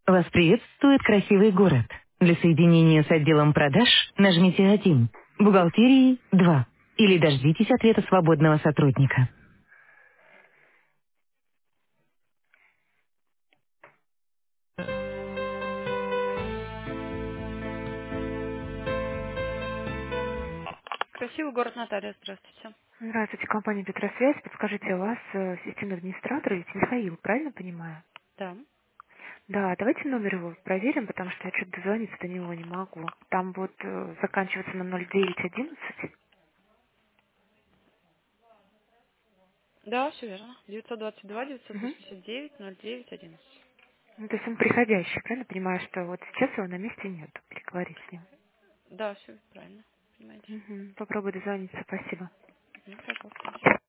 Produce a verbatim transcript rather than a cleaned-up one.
Вас приветствует красивый город. Для соединения с отделом продаж нажмите один, бухгалтерии два, или дождитесь ответа свободного сотрудника. Красивый город, Наталья, здравствуйте. Здравствуйте, компания Петросвязь. Подскажите, у вас э, системный администратор, ведь Михаил, правильно понимаю? Да. Да, давайте номер его проверим, потому что я что-то дозвониться до него не могу. Там вот э, заканчивается на ноль девять одиннадцать. Да, все верно. девятьсот двадцать два девятьсот Угу. восемьдесят девять ноль девять одиннадцать. Ну, то есть он приходящий, правильно понимаю, что вот сейчас его на месте нет. Переговорить с ним. Да, все правильно. Понимаете. Угу. Попробую дозвониться, спасибо. Ну, пожалуйста.